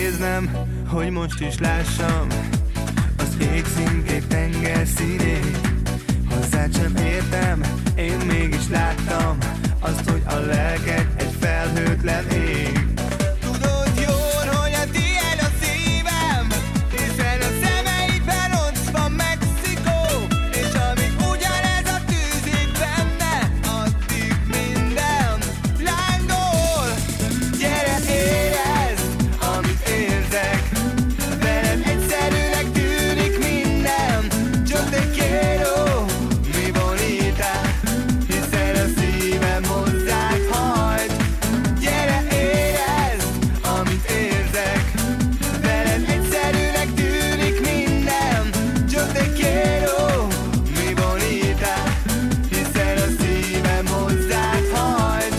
néznem, hogy most is lássam az ég színkék tenger színét. Hozzád sem értem, én mégis láttam azt, hogy a lelked egy felhőtlen ég. Tudod jól, hogy a tiéd a szívem, hiszen a szemeidben ott van Mexikó, és amíg ugyanez a tűzik benne, addig minden lángol. Gyere, érezd, amit érzek, veled egyszerűnek tűnik minden. Yo te quiero, mi bonita, hiszen a szívem hozzád hajt. Gyere, érezd, amit érzek, veled egyszerűnek tűnik minden. Yo te quiero, mi bonita, hiszen a szívem hozzád hajt.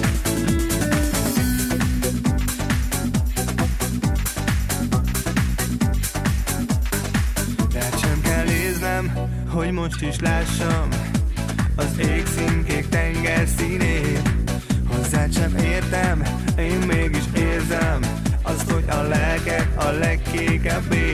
Rád sem kell néznem, hogy most is lássam az ég színkék tenger színét. Hozzád sem értem, én mégis érzem azt, hogy a lelked a legkékebb ég.